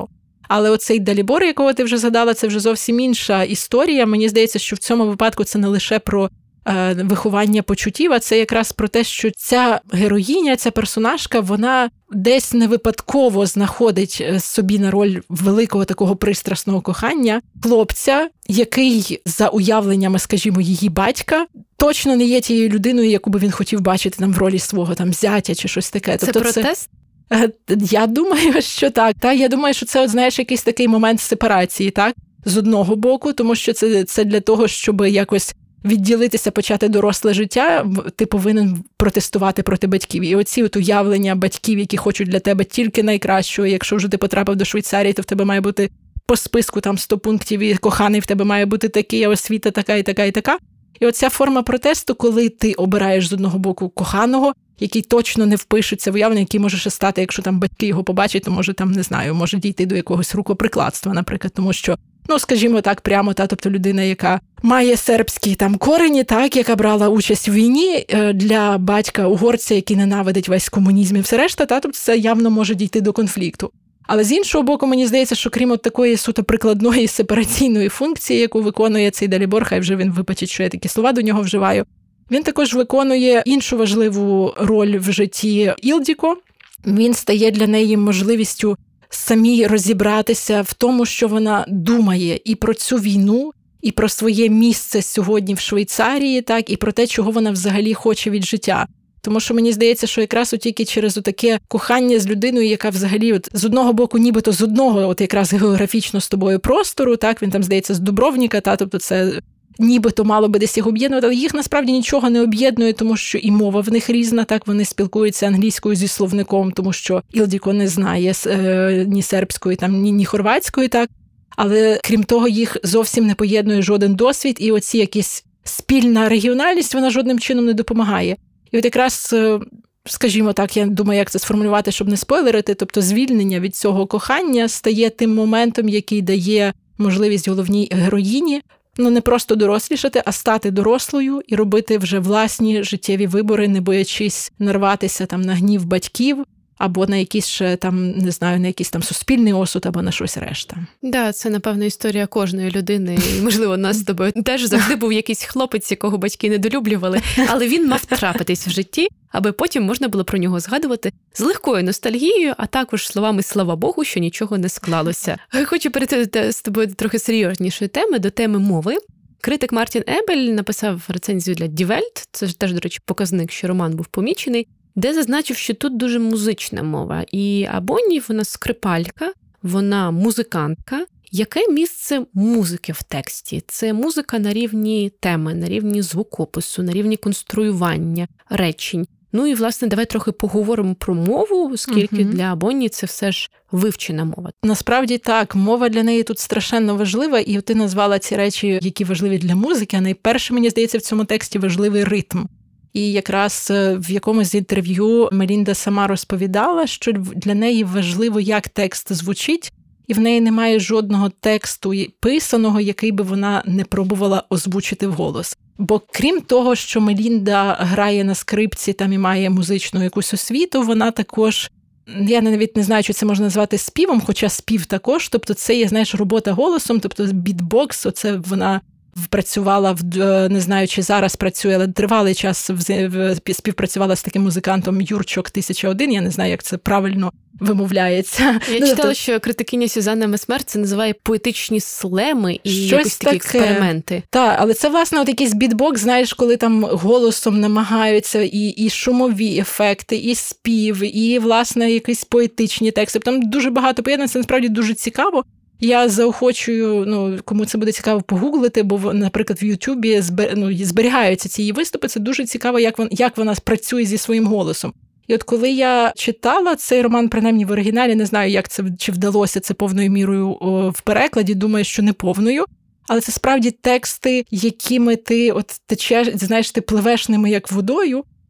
Але оцей Далібор, якого ти вже згадала, це вже зовсім інша історія. Мені здається, що в цьому випадку це не лише про е, виховання почуттів, а це якраз про те, що ця героїня, ця персонажка, вона десь не випадково знаходить собі на роль великого такого пристрасного кохання хлопця, який за уявленнями, скажімо, її батька, точно не є тією людиною, яку би він хотів бачити там в ролі свого там зятя чи щось таке.
Це
тобто,
протест?
Це... Я думаю, що так. Та я думаю, що це, от, знаєш, якийсь такий момент сепарації, так? З одного боку, тому що це, це для того, щоб якось відділитися, почати доросле життя, ти повинен протестувати проти батьків. І оці от уявлення батьків, які хочуть для тебе тільки найкращого, якщо вже ти потрапив до Швейцарії, то в тебе має бути по списку там сто пунктів, і коханий в тебе має бути такий, а освіта така і така і така. І оця форма протесту, коли ти обираєш з одного боку коханого, який точно не впишеться в уявлення, який може ще стати, якщо там батьки його побачать, то може там, не знаю, може дійти до якогось рукоприкладства, наприклад, тому що, ну, скажімо так, прямо, та, тобто людина, яка має сербські там корені, так, яка брала участь в війні, для батька угорця, який ненавидить весь комунізм і все решта, та, тобто це явно може дійти до конфлікту. Але з іншого боку, мені здається, що крім от такої суто прикладної сепараційної функції, яку виконує цей Далібор, хай вже він вибачить, що я такі слова до нього вживаю, він також виконує іншу важливу роль в житті Ілдіко. Він стає для неї можливістю самій розібратися в тому, що вона думає і про цю війну, і про своє місце сьогодні в Швейцарії, так, і про те, чого вона взагалі хоче від життя. Тому що мені здається, що якраз от тільки через таке кохання з людиною, яка взагалі от з одного боку нібито з одного от якраз географічно з тобою простору, так, він там, здається, з Дубровніка, та, тобто це нібито мало би десь їх об'єднувати, але їх насправді нічого не об'єднує, тому що і мова в них різна, так, вони спілкуються англійською зі словником, тому що Ілдіко не знає е, ні сербської, там, ні, ні хорватської, так, але крім того, їх зовсім не поєднує жоден досвід, і оці якісь спільна регіональність, вона жодним чином не допомагає. І от якраз, скажімо так, я думаю, як це сформулювати, щоб не спойлерити, тобто звільнення від цього кохання стає тим моментом, який дає можливість головній героїні, ну, не просто дорослішати, а стати дорослою і робити вже власні життєві вибори, не боячись нарватися там на гнів батьків, або на якийсь ще там, не знаю, на якийсь там суспільний осуд, або на щось решта.
Да, це, напевно, історія кожної людини. І, можливо, у нас з тобою теж завжди був якийсь хлопець, якого батьки недолюблювали, але він мав трапитись в житті, аби потім можна було про нього згадувати з легкою ностальгією, а також словами «слава Богу, що нічого не склалося». Хочу перейти з тобою до трохи серйознішої теми, до теми мови. Критик Мартін Ебель написав рецензію для Die Welt, це ж теж, до речі, показник, що роман був помічений, де зазначив, що тут дуже музична мова. І Абонні, вона скрипалька, вона музикантка. Яке місце музики в тексті? Це музика на рівні теми, на рівні звукопису, на рівні конструювання речень. Ну і, власне, давай трохи поговоримо про мову, оскільки угу. для Абонні це все ж вивчена мова.
Насправді так, мова для неї тут страшенно важлива, і ти назвала ці речі, які важливі для музики, а найперше, мені здається, в цьому тексті важливий ритм. І якраз в якомусь з інтерв'ю Мелінда сама розповідала, що для неї важливо, як текст звучить, і в неї немає жодного тексту писаного, який би вона не пробувала озвучити вголос. Бо крім того, що Мелінда грає на скрипці там і має музичну якусь освіту, вона також, я навіть не знаю, чи це можна назвати співом, хоча спів також, тобто це є, знаєш, робота голосом, тобто бітбокс, оце вона працювала, в, не знаю, чи зараз працює, але тривалий час співпрацювала з таким музикантом Юрчок тисяча один, я не знаю, як це правильно вимовляється.
Я ну, читала, то... що критикиня Сюзанна Месмер це називає поетичні слеми і
щось
якісь такі
таке.
Експерименти.
Так, але це, власне, от якийсь бітбокс, знаєш, коли там голосом намагаються і, і шумові ефекти, і спів, і, власне, якісь поетичні тексти. Там дуже багато поєднань, це насправді дуже цікаво. Я заохочую, ну, кому це буде цікаво, погуглити, бо, наприклад, в Ютубі збер... ну, зберігаються ці її виступи. Це дуже цікаво, як вона, як вона працює зі своїм голосом. І от коли я читала цей роман, принаймні в оригіналі, не знаю, як це, чи вдалося це повною мірою о, в перекладі, думаю, що не повною, але це справді тексти, якими ти от течеш, знаєш, ти пливеш ними як водою,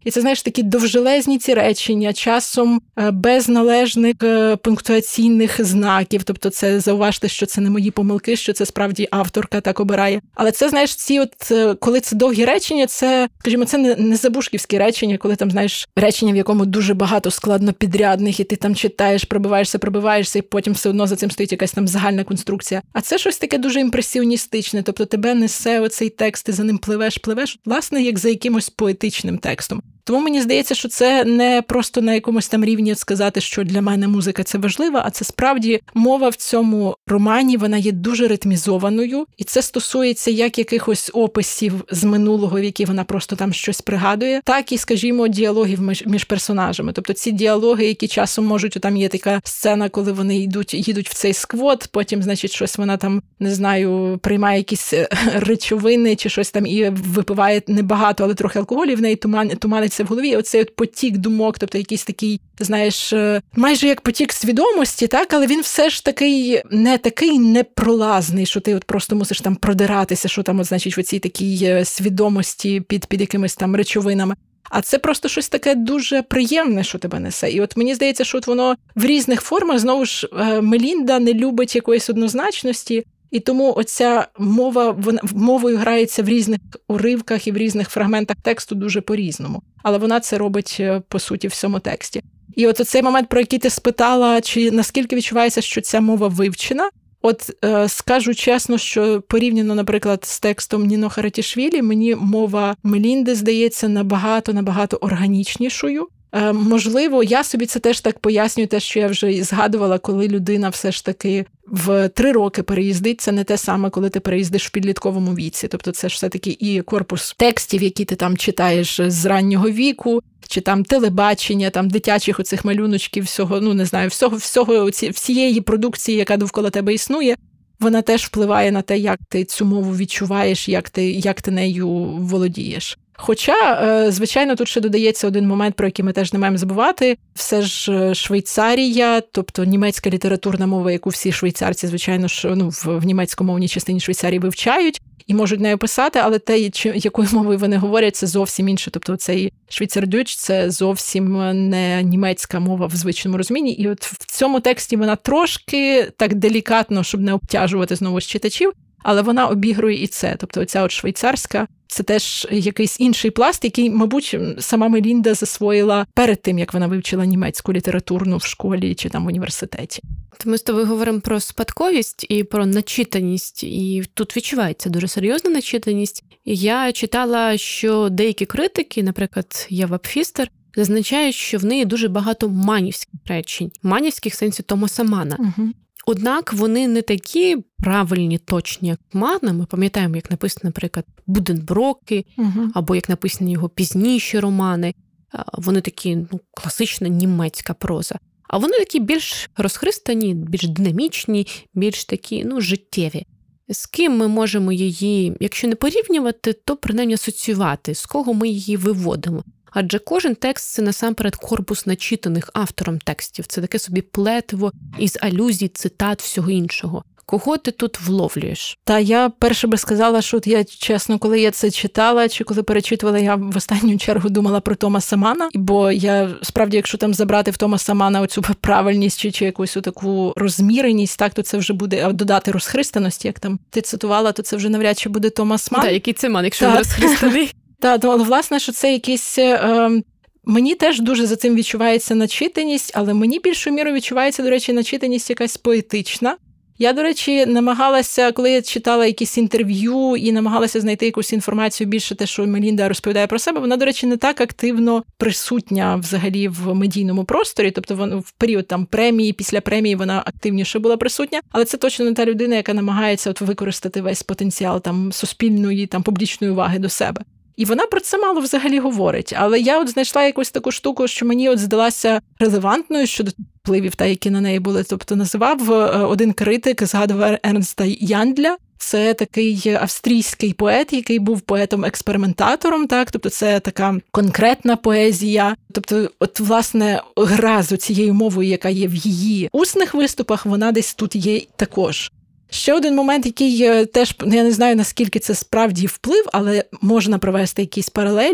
І це, знаєш, такі довжелезні ці речення, часом без належних пунктуаційних знаків. Тобто це, зауважте, що це не мої помилки, що це справді авторка так обирає. Але це, знаєш, ці от, коли це довгі речення, це, скажімо, це не, не забушківські речення, коли там, знаєш, речення, в якому дуже багато складнопідрядних, і ти там читаєш, пробиваєшся, пробиваєшся, і потім все одно за цим стоїть якась там загальна конструкція. А це щось таке дуже імпресіоністичне, тобто тебе несе оцей текст, ти за ним пливеш, пливеш, власне, як за якимось поетичним текстом. Тому мені здається, що це не просто на якомусь там рівні сказати, що для мене музика це важлива, а це справді мова в цьому романі, вона є дуже ритмізованою, і це стосується як якихось описів з минулого, в які вона просто там щось пригадує, так і, скажімо, діалогів між, між персонажами. Тобто ці діалоги, які часом можуть, там є така сцена, коли вони йдуть, їдуть в цей сквот, потім, значить, щось вона там, не знаю, приймає якісь речовини чи щось там і випиває небагато, але трохи алкоголю, і в неї туман, туманиться в голові, і оцей от потік думок, тобто якийсь такий, знаєш, майже як потік свідомості, так, але він все ж такий, не такий непролазний, що ти от просто мусиш там продиратися, що там, от, значить, в оцій такій свідомості під, під якимись там речовинами. А це просто щось таке дуже приємне, що тебе несе. І от мені здається, що от воно в різних формах, знову ж, Мелінда не любить якоїсь однозначності, і тому оця мова, вона, мовою грається в різних уривках і в різних фрагментах тексту дуже по-різному. Але вона це робить, по суті, в всьому тексті. І от цей момент, про який ти спитала, чи наскільки відчувається, що ця мова вивчена, от е, скажу чесно, що порівняно, наприклад, з текстом Ніно Харатішвілі, мені мова Мелінди здається набагато-набагато органічнішою. Е, можливо, я собі це теж так пояснюю, те, що я вже згадувала, коли людина все ж таки в три роки переїздить, це не те саме, коли ти переїздиш в підлітковому віці. Тобто це ж все-таки і корпус текстів, які ти там читаєш з раннього віку, чи там телебачення, там дитячих оцих малюночків, всього, ну не знаю, всього, всього всієї продукції, яка довкола тебе існує, вона теж впливає на те, як ти цю мову відчуваєш, як ти, як ти нею володієш. Хоча, звичайно, тут ще додається один момент, про який ми теж не маємо забувати. Все ж Швейцарія, тобто німецька літературна мова, яку всі швейцарці, звичайно ж, ну, в, в німецькомовній частині Швейцарії вивчають і можуть нею писати, але те, якою мовою вони говорять, це зовсім інше. Тобто цей швейцардюч – це зовсім не німецька мова в звичному розумінні. І от в цьому тексті вона трошки так делікатно, щоб не обтяжувати знову ж читачів, але вона обігрує і це. Тобто оця от швейцарська – це теж якийсь інший пласт, який, мабуть, сама Мелінда засвоїла перед тим, як вона вивчила німецьку літературну в школі чи там в університеті.
Ми з тобою говоримо про спадковість і про начитаність, і тут відчувається дуже серйозна начитаність. Я читала, що деякі критики, наприклад, Єва Пфістер, зазначають, що в неї дуже багато манівських речень, манівських в сенсі Томаса Мана. Угу. Однак вони не такі правильні, точні, як Мана. Ми пам'ятаємо, як написано, наприклад, Буденброки, угу. або як написані його пізніші романи. Вони такі, ну, класична німецька проза. А вони такі більш розхристані, більш динамічні, більш такі, ну, життєві. З ким ми можемо її, якщо не порівнювати, то принаймні асоціювати, з кого ми її виводимо. Адже кожен текст – це насамперед корпус начитаних автором текстів. Це таке собі плетиво із алюзій, цитат, всього іншого. Кого ти тут вловлюєш?
Та я перше би сказала, що я, чесно, коли я це читала, чи коли перечитувала, я в останню чергу думала про Томаса Мана. Бо я, справді, якщо там забрати в Томаса Мана оцю правильність чи, чи якусь таку розміреність, так, то це вже буде, а додати розхристаності, як там ти цитувала, то це вже навряд чи буде Томас Ман.
Так, який це Ман, якщо він розхристаний?
Так, але, власне, що це якийсь... Е, мені теж дуже за цим відчувається начитаність, але мені більшою мірою відчувається, до речі, начитаність якась поетична. Я, до речі, намагалася, коли я читала якісь інтерв'ю і намагалася знайти якусь інформацію більше те, що Мелінда розповідає про себе, вона, до речі, не так активно присутня взагалі в медійному просторі, тобто вона в період там премії, після премії вона активніше була присутня, але це точно не та людина, яка намагається от використати весь потенціал там суспільної, там публічної уваги до себе. І вона про це мало взагалі говорить. Але я от знайшла якусь таку штуку, що мені от здалася релевантною щодо впливів, та, які на неї були. Тобто називав один критик, згадував Ернста Яндля. Це такий австрійський поет, який був поетом-експериментатором, так? Тобто це така конкретна поезія. Тобто, от, власне, гра з цією мовою, яка є в її усних виступах, вона десь тут є також. Ще один момент, який теж, я не знаю, наскільки це справді вплив, але можна провести якісь паралелі.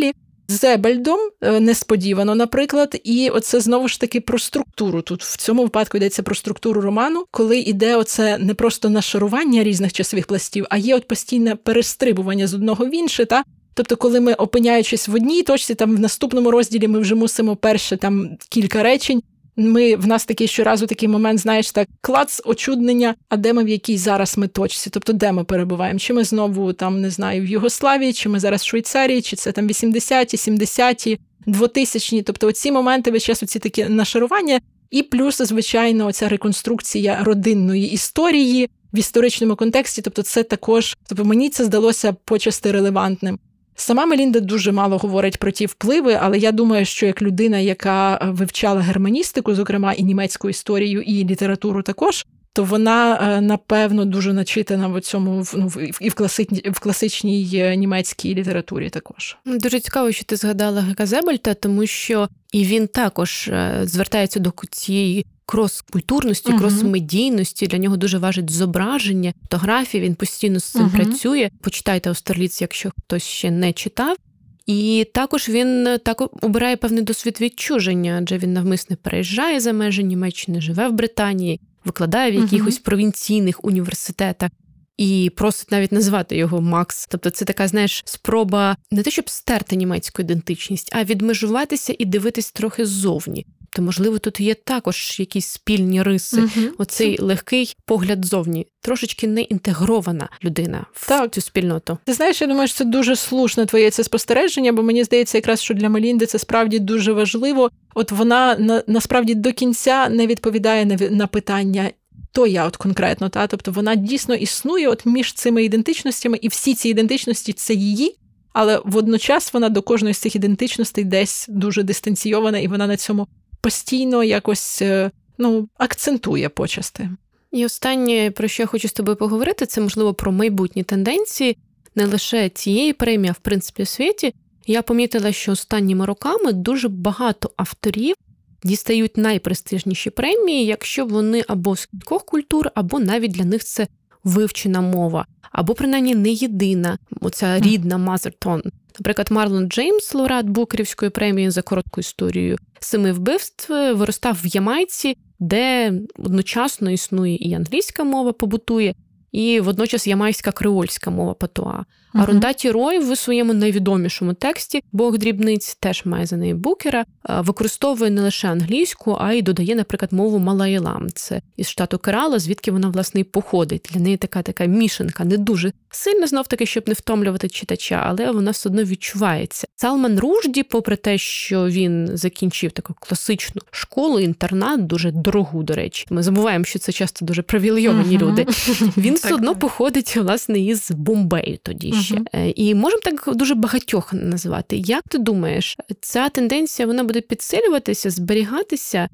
Зебельдом, несподівано, наприклад, і оце знову ж таки про структуру. Тут в цьому випадку йдеться про структуру роману, коли йде оце не просто нашарування різних часових пластів, а є от постійне перестрибування з одного в інше, та? Тобто, коли ми, опиняючись в одній точці, там в наступному розділі ми вже мусимо перше там кілька речень, ми, в нас такий щоразу такий момент, знаєш, так, клац, очуднення, а де ми в якій зараз ми точці, тобто де ми перебуваємо, чи ми знову, там, не знаю, в Югославії, чи ми зараз в Швейцарії, чи це там вісімдесяті, сімдесяті, двотисячні, тобто оці моменти, весь час оці такі нашарування, і плюс, звичайно, оця реконструкція родинної історії в історичному контексті, тобто це також, тобто мені це здалося почасти релевантним. Сама Мелінда дуже мало говорить про ті впливи, але я думаю, що як людина, яка вивчала германістику, зокрема і німецьку історію, і літературу також, то вона, напевно, дуже начитана в цьому, ну, і в, класичній, в класичній німецькій літературі також.
Дуже цікаво, що ти згадала Гека Зебельда, тому що і він також звертається до цієї крос-культурності, uh-huh. крос-медійності. Для нього дуже важить зображення, фотографії, він постійно з цим uh-huh. працює. Почитайте «Аустерліц», якщо хтось ще не читав. І також він так обирає певний досвід відчуження, адже він навмисне переїжджає за межі Німеччини, живе в Британії, викладає в якихось uh-huh. провінційних університетах і просить навіть назвати його Макс. Тобто це така, знаєш, спроба не те, щоб стерти німецьку ідентичність, а відмежуватися і дивитись трохи ззовні. То, можливо, тут є також якісь спільні риси. Uh-huh. Оцей легкий погляд зовні. Трошечки не інтегрована людина в так. цю спільноту.
Ти знаєш, я думаю, що це дуже слушне твоє це спостереження, бо мені здається якраз, що для Мелінди це справді дуже важливо. От вона на, насправді до кінця не відповідає на, на питання, то я от конкретно, та? Тобто вона дійсно існує от між цими ідентичностями, і всі ці ідентичності – це її, але водночас вона до кожної з цих ідентичностей десь дуже дистанційована, і вона на цьому постійно якось, ну, акцентує почасти.
І останнє, про що я хочу з тобою поговорити, це, можливо, про майбутні тенденції не лише цієї премії, а в принципі в світі. Я помітила, що останніми роками дуже багато авторів дістають найпрестижніші премії, якщо вони або з кількох культур, або навіть для них це вивчена мова, або принаймні не єдина, оця рідна mother tongue. Наприклад, Марлон Джеймс, лауреат Букерівської премії за коротку історію семи вбивств, виростав в Ямайці, де одночасно існує і англійська мова побутує, і водночас ямайська креольська мова патуа. А Рундаті Рой в своєму найвідомішому тексті «Бог дрібниць» теж має за неї Букера, використовує не лише англійську, а й додає, наприклад, мову малаїлам. Це із штату Керала, звідки вона, власне, і походить. Для неї така така мішанка, не дуже сильна, знов-таки, щоб не втомлювати читача, але вона все одно відчувається. Салман Рушді, попри те, що він закінчив таку класичну школу, інтернат, дуже дорогу, до речі. Ми забуваємо, що це часто дуже привілейовані uh-huh. люди. Він все одно походить, власне, із Бомбею тоді. Uh-huh. І можемо так дуже багатьох називати. Як ти думаєш, ця тенденція, вона буде підсилюватися, зберігатися?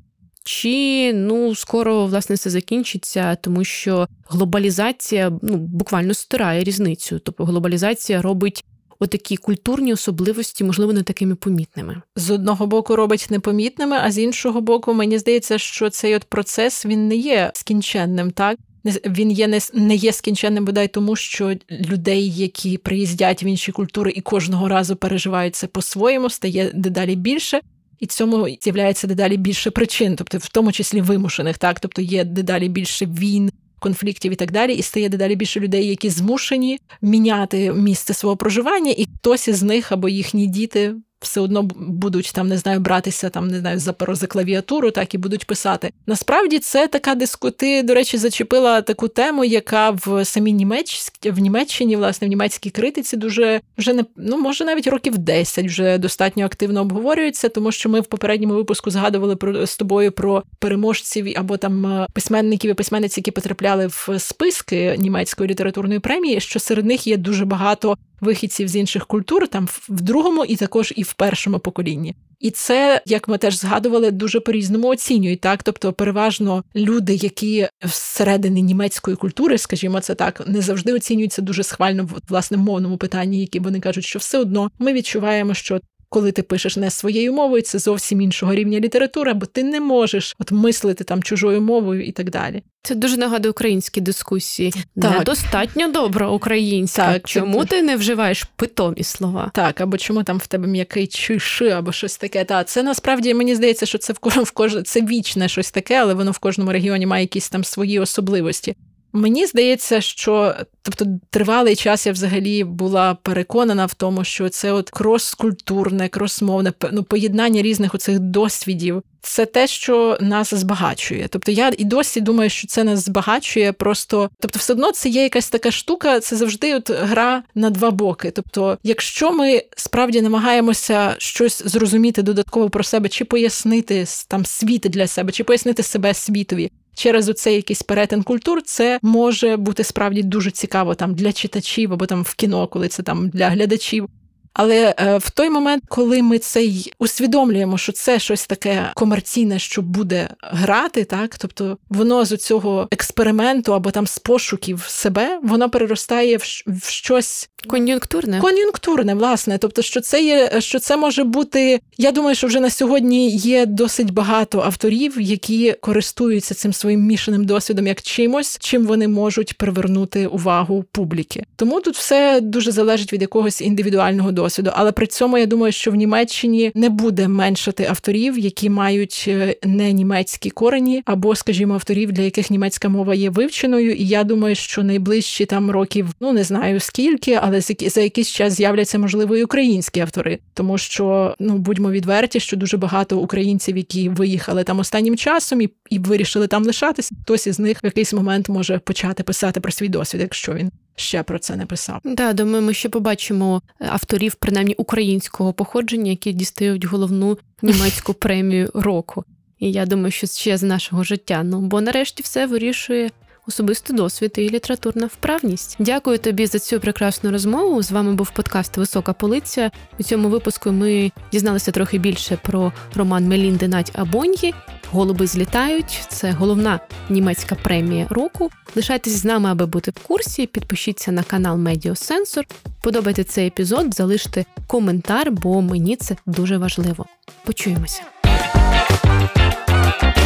Чи, ну, скоро, власне, це закінчиться, тому що глобалізація, ну, буквально стирає різницю. Тобто глобалізація робить отакі культурні особливості, можливо, не такими помітними.
З одного боку робить непомітними, а з іншого боку, мені здається, що цей от процес, він не є скінченним, так? Він є не, не є скінченним, бодай тому, що людей, які приїздять в інші культури і кожного разу переживають це по-своєму, стає дедалі більше, і цьому з'являється дедалі більше причин, тобто в тому числі вимушених, так? Тобто є дедалі більше війн, конфліктів і так далі, і стає дедалі більше людей, які змушені міняти місце свого проживання, і хтось із них або їхні діти все одно будуть там, не знаю, братися там, не знаю, за перо, за клавіатуру, так, і будуть писати. Насправді це така дискусія, ти, до речі, зачепила таку тему, яка в самій Німеч... в Німеччині, власне, в німецькій критиці дуже, вже не, ну, може навіть років десять вже достатньо активно обговорюється, тому що ми в попередньому випуску згадували про, з тобою про переможців або там письменників і письменниць, які потрапляли в списки німецької літературної премії, що серед них є дуже багато вихідців з інших культур, там в другому і також і в першому поколінні. І це, як ми теж згадували, дуже по-різному оцінюють, так? Тобто переважно люди, які всередині німецької культури, скажімо це так, не завжди оцінюються дуже схвально в власне мовному питанні, які вони кажуть, що все одно ми відчуваємо, що коли ти пишеш не своєю мовою, це зовсім іншого рівня література, бо ти не можеш от мислити там чужою мовою і так далі.
Це дуже нагадує українські дискусії. Так. Недостатньо добра українська. Так, чому ти не вживаєш питомі слова?
Так, або чому там в тебе м'який чи ши, або щось таке. Та, це насправді, мені здається, що це в кожному, в кожному, це вічне щось таке, але воно в кожному регіоні має якісь там свої особливості. Мені здається, що тобто тривалий час я взагалі була переконана в тому, що це от крос-культурне, крос-мовне, ну, поєднання різних оцих досвідів. Це те, що нас збагачує. Тобто я і досі думаю, що це нас збагачує просто... Тобто все одно це є якась така штука, це завжди от гра на два боки. Тобто якщо ми справді намагаємося щось зрозуміти додатково про себе, чи пояснити там світ для себе, чи пояснити себе світові, через оцей якийсь перетин культур, це може бути справді дуже цікаво там для читачів або там в кіно, коли це там для глядачів. Але е, в той момент, коли ми це й усвідомлюємо, що це щось таке комерційне, що буде грати, так, тобто воно з цього експерименту або там з пошуків себе, воно переростає в, в щось
кон'юнктурне.
Кон'юнктурне, власне. Тобто, що це є, що це може бути. Я думаю, що вже на сьогодні є досить багато авторів, які користуються цим своїм мішаним досвідом як чимось, чим вони можуть привернути увагу публіки. Тому тут все дуже залежить від якогось індивідуального досвіду. Досвіду. Але при цьому я думаю, що в Німеччині не буде меншати авторів, які мають не німецькі корені, або, скажімо, авторів, для яких німецька мова є вивченою. І я думаю, що найближчі там років, ну не знаю скільки, але за якийсь час з'являться, можливо, і українські автори. Тому що, ну, будьмо відверті, що дуже багато українців, які виїхали там останнім часом і, і вирішили там лишатися, хтось із них в якийсь момент може почати писати про свій досвід, якщо він ще про це не писав.
Да, думаю, ми ще побачимо авторів, принаймні українського походження, які дістають головну німецьку премію року. І я думаю, що ще з нашого життя. Ну, бо нарешті все вирішує особистий досвід і літературна вправність. Дякую тобі за цю прекрасну розмову. З вами був подкаст «Висока полиця». У цьому випуску ми дізналися трохи більше про роман Мелінди Надь Абоньї «Голуби злітають». Це головна німецька премія року. Лишайтесь з нами, аби бути в курсі. Підпишіться на канал Медіасенсор. Подобайте цей епізод, залиште коментар, бо мені це дуже важливо. Почуємося.